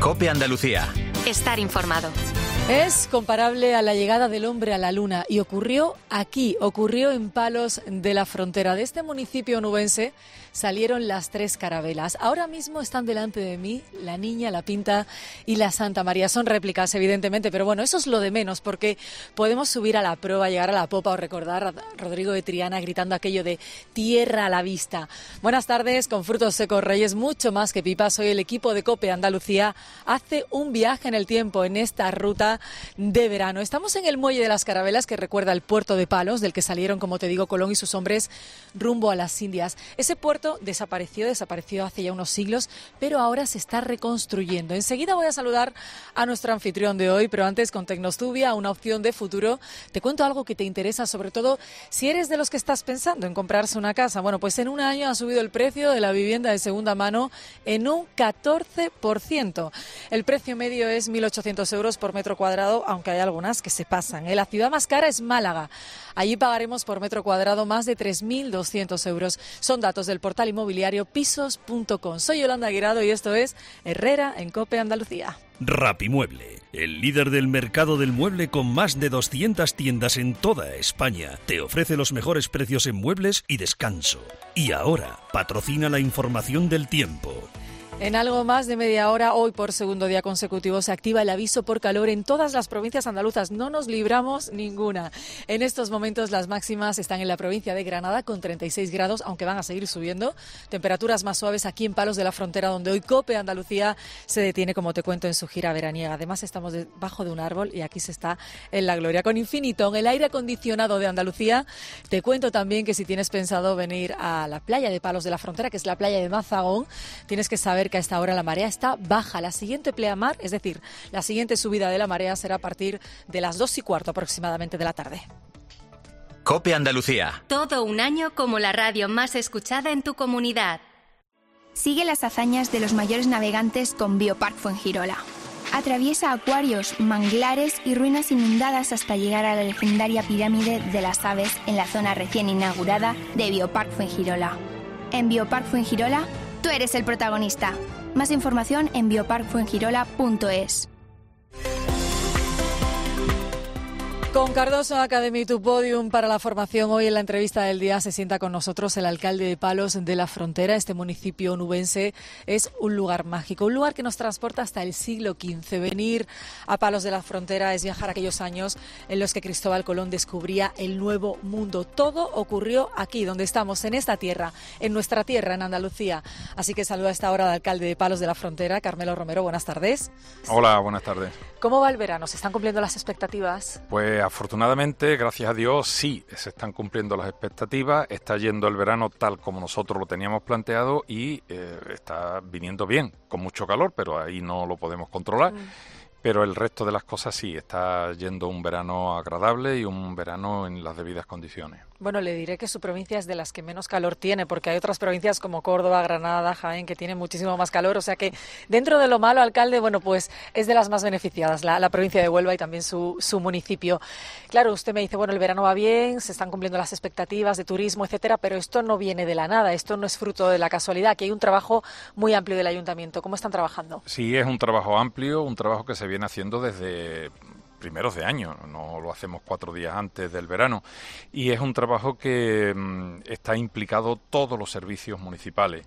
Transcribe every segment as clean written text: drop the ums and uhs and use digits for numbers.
COPE Andalucía. Estar informado. Es comparable a la llegada del hombre a la luna y ocurrió aquí, ocurrió en Palos de la Frontera. De este municipio onubense salieron las 3 carabelas. Ahora mismo están delante de mí la Niña, la Pinta y la Santa María. Son réplicas, evidentemente, pero bueno, eso es lo de menos, porque podemos subir a la proa, llegar a la popa o recordar a Rodrigo de Triana gritando aquello de tierra a la vista. Buenas tardes, con Frutos Secos Reyes, mucho más que pipas. Hoy el equipo de COPE Andalucía hace un viaje en el tiempo en esta ruta de verano. Estamos en el muelle de las Carabelas, que recuerda el puerto de Palos, del que salieron, como te digo, Colón y sus hombres rumbo a las Indias. Ese puerto desapareció hace ya unos siglos, pero ahora se está reconstruyendo. Enseguida voy a saludar a nuestro anfitrión de hoy, pero antes, con Tecnostubia, una opción de futuro, te cuento algo que te interesa, sobre todo si eres de los que estás pensando en comprarse una casa. Bueno, pues en un año ha subido el precio de la vivienda de segunda mano en un 14%. El precio medio es 1.800 euros por metro cuadrado, aunque hay algunas que se pasan. La ciudad más cara es Málaga. Allí pagaremos por metro cuadrado más de 3.200 euros. Son datos del portal inmobiliario pisos.com. Soy Yolanda Guirado y esto es Herrera en COPE Andalucía. Rapimueble, el líder del mercado del mueble con más de 200 tiendas en toda España, te ofrece los mejores precios en muebles y descanso. Y ahora, patrocina la información del tiempo. En algo más de media hora, hoy por segundo día consecutivo, se activa el aviso por calor en todas las provincias andaluzas. No nos libramos ninguna. En estos momentos las máximas están en la provincia de Granada con 36 grados, aunque van a seguir subiendo. Temperaturas más suaves aquí en Palos de la Frontera, donde hoy COPE Andalucía se detiene, como te cuento, en su gira veraniega. Además estamos debajo de un árbol y aquí se está en la gloria. Con Infiniton, el aire acondicionado de Andalucía, te cuento también que si tienes pensado venir a la playa de Palos de la Frontera, que es la playa de Mazagón, tienes que saber que a esta hora la marea está baja. La siguiente pleamar, es decir, la siguiente subida de la marea será a partir de las 2:15 aproximadamente de la tarde. COPE Andalucía. Todo un año como la radio más escuchada en tu comunidad. Sigue las hazañas de los mayores navegantes con Biopark Fuengirola. Atraviesa acuarios, manglares y ruinas inundadas hasta llegar a la legendaria pirámide de las aves en la zona recién inaugurada de Biopark Fuengirola. En Biopark Fuengirola, tú eres el protagonista. Más información en bioparkfuengirola.es. Con Cardoso Academy, tu podium para la formación. Hoy en la entrevista del día se sienta con nosotros el alcalde de Palos de la Frontera. Este municipio onubense es un lugar mágico, un lugar que nos transporta hasta el siglo XV. Venir a Palos de la Frontera es viajar a aquellos años en los que Cristóbal Colón descubría el Nuevo Mundo. Todo ocurrió aquí, donde estamos, en esta tierra, en nuestra tierra, en Andalucía. Así que saluda a esta hora al alcalde de Palos de la Frontera, Carmelo Romero. Buenas tardes. Hola, buenas tardes. ¿Cómo va el verano? ¿Se están cumpliendo las expectativas? Pues afortunadamente, gracias a Dios, sí, se están cumpliendo las expectativas, está yendo el verano tal como nosotros lo teníamos planteado y está viniendo bien, con mucho calor, pero ahí no lo podemos controlar. Pero el resto de las cosas sí, está yendo un verano agradable y un verano en las debidas condiciones. Bueno, le diré que su provincia es de las que menos calor tiene, porque hay otras provincias como Córdoba, Granada, Jaén, que tienen muchísimo más calor. O sea que, dentro de lo malo, alcalde, bueno, pues es de las más beneficiadas, la provincia de Huelva y también su municipio. Claro, usted me dice, bueno, el verano va bien, se están cumpliendo las expectativas de turismo, etcétera, pero esto no viene de la nada, esto no es fruto de la casualidad. Aquí hay un trabajo muy amplio del ayuntamiento. ¿Cómo están trabajando? Sí, es un trabajo amplio, un trabajo que se viene haciendo desde primeros de año, no lo hacemos 4 días antes del verano, y es un trabajo que está implicado todos los servicios municipales.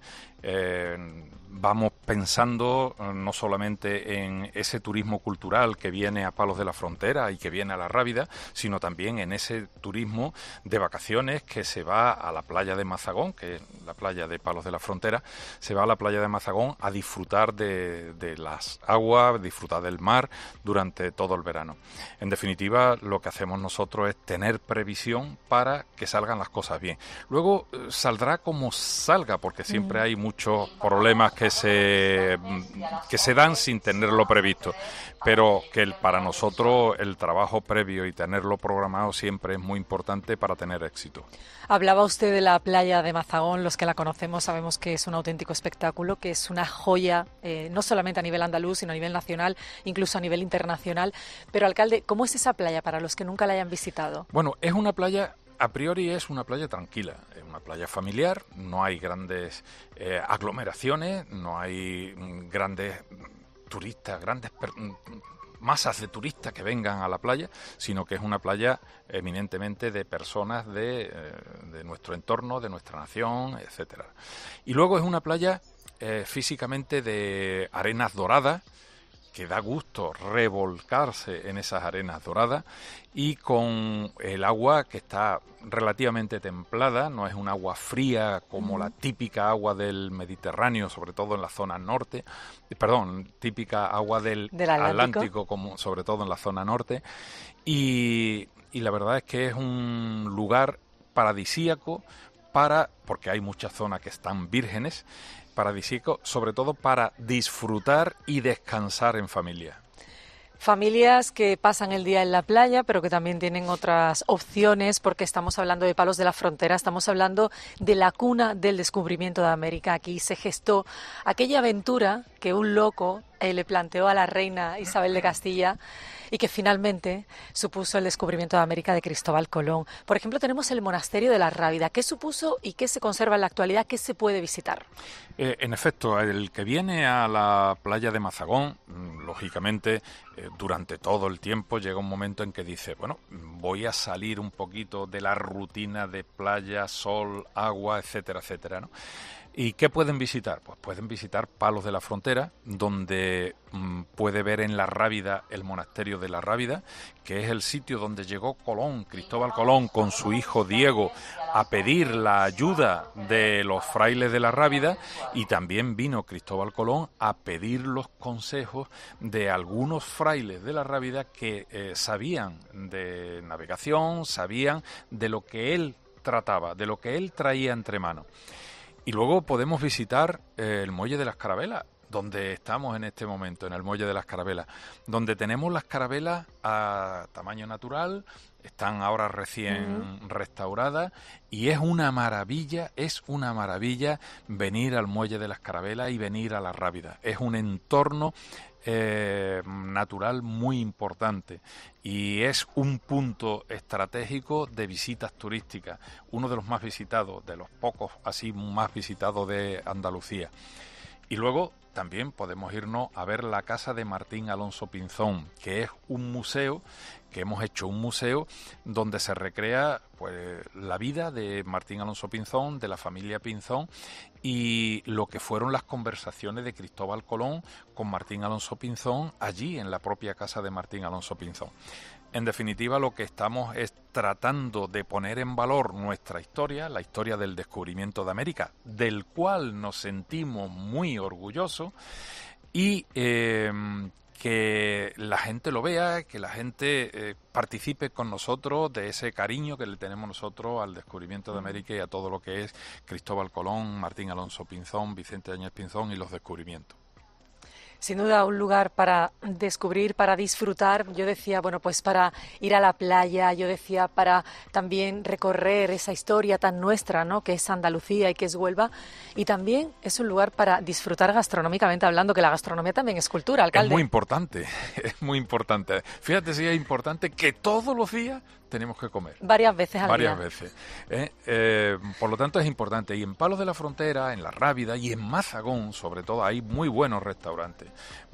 Vamos pensando no solamente en ese turismo cultural que viene a Palos de la Frontera y que viene a La Rábida, sino también en ese turismo de vacaciones que se va a la playa de Mazagón, que es la playa de Palos de la Frontera, se va a la playa de Mazagón a disfrutar de las aguas, disfrutar del mar durante todo el verano. En definitiva, lo que hacemos nosotros es tener previsión para que salgan las cosas bien. Luego saldrá como salga, porque siempre hay muchos problemas que se dan sin tenerlo previsto, pero que para nosotros el trabajo previo y tenerlo programado siempre es muy importante para tener éxito. Hablaba usted de la playa de Mazagón. Los que la conocemos sabemos que es un auténtico espectáculo, que es una joya, no solamente a nivel andaluz, sino a nivel nacional, incluso a nivel internacional. Pero, alcalde, ¿cómo es esa playa para los que nunca la hayan visitado? Bueno, es una playa... A priori es una playa tranquila, es una playa familiar, no hay grandes aglomeraciones, no hay grandes turistas, masas de turistas que vengan a la playa, sino que es una playa eminentemente de personas de nuestro entorno, de nuestra nación, etcétera. Y luego es una playa físicamente de arenas doradas, que da gusto revolcarse en esas arenas doradas, y con el agua que está relativamente templada, no es un agua fría como la típica agua del Mediterráneo, sobre todo en la zona norte, típica agua del Atlántico, como sobre todo en la zona norte, y la verdad es que es un lugar paradisíaco porque hay muchas zonas que están vírgenes, paradisíaco, sobre todo para disfrutar y descansar en familia. Familias que pasan el día en la playa, pero que también tienen otras opciones, porque estamos hablando de Palos de la Frontera, estamos hablando de la cuna del descubrimiento de América. Aquí se gestó aquella aventura que un loco le planteó a la reina Isabel de Castilla y que finalmente supuso el descubrimiento de América de Cristóbal Colón. Por ejemplo, tenemos el monasterio de la Rábida. ¿Qué supuso y qué se conserva en la actualidad? ¿Qué se puede visitar? En efecto, el que viene a la playa de Mazagón, lógicamente, durante todo el tiempo llega un momento en que dice, bueno, voy a salir un poquito de la rutina de playa, sol, agua, etcétera, etcétera, ¿no? ¿Y qué pueden visitar? Pues pueden visitar Palos de la Frontera, donde puede ver en la Rábida el monasterio de la Rábida, que es el sitio donde llegó Cristóbal Colón, con su hijo Diego, a pedir la ayuda de los frailes de la Rábida, y también vino Cristóbal Colón a pedir los consejos de algunos frailes de la Rábida que sabían de navegación, sabían de lo que él trataba, de lo que él traía entre manos. Y luego podemos visitar el Muelle de las Carabelas, donde estamos en este momento, en el Muelle de las Carabelas, donde tenemos las carabelas a tamaño natural, están ahora recién restauradas, y es una maravilla venir al Muelle de las Carabelas y venir a la Rábida. Es un entorno natural muy importante y es un punto estratégico de visitas turísticas, uno de los más visitados, de los pocos así más visitados de Andalucía. Y luego también podemos irnos a ver la casa de Martín Alonso Pinzón, que es un museo, que hemos hecho un museo donde se recrea pues la vida de Martín Alonso Pinzón, de la familia Pinzón, y lo que fueron las conversaciones de Cristóbal Colón con Martín Alonso Pinzón allí en la propia casa de Martín Alonso Pinzón. En definitiva, lo que estamos es tratando de poner en valor nuestra historia, la historia del descubrimiento de América, del cual nos sentimos muy orgullosos, y que la gente lo vea, que la gente participe con nosotros de ese cariño que le tenemos nosotros al descubrimiento de América y a todo lo que es Cristóbal Colón, Martín Alonso Pinzón, Vicente Áñez Pinzón y los descubrimientos. Sin duda un lugar para descubrir, para disfrutar. Yo decía, bueno, pues para ir a la playa, yo decía para también recorrer esa historia tan nuestra, ¿no?, que es Andalucía y que es Huelva. Y también es un lugar para disfrutar gastronómicamente hablando, que la gastronomía también es cultura, alcalde. Es muy importante. Fíjate si es importante que todos los días tenemos que comer. Varias veces al día. Varias veces. Por lo tanto es importante. Y en Palos de la Frontera, en la Rábida y en Mazagón, sobre todo, hay muy buenos restaurantes.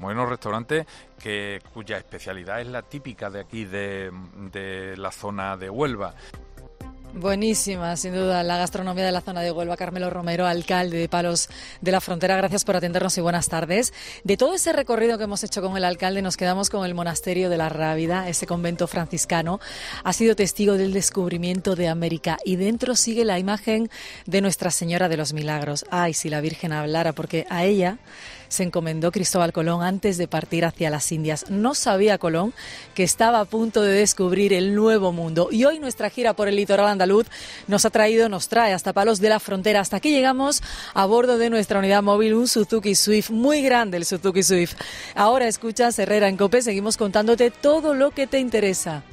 Cuya especialidad es la típica de aquí, de la zona de Huelva. Buenísima, sin duda, la gastronomía de la zona de Huelva. Carmelo Romero, alcalde de Palos de la Frontera, gracias por atendernos y buenas tardes. De todo ese recorrido que hemos hecho con el alcalde, nos quedamos con el monasterio de la Rábida, ese convento franciscano. Ha sido testigo del descubrimiento de América y dentro sigue la imagen de Nuestra Señora de los Milagros. Ay, si la Virgen hablara, porque a ella se encomendó Cristóbal Colón antes de partir hacia las Indias. No sabía Colón que estaba a punto de descubrir el nuevo mundo. Y hoy nuestra gira por el litoral andaluz nos trae hasta Palos de la Frontera. Hasta aquí llegamos a bordo de nuestra unidad móvil, un Suzuki Swift, muy grande el Suzuki Swift. Ahora escuchas Herrera en COPE, seguimos contándote todo lo que te interesa.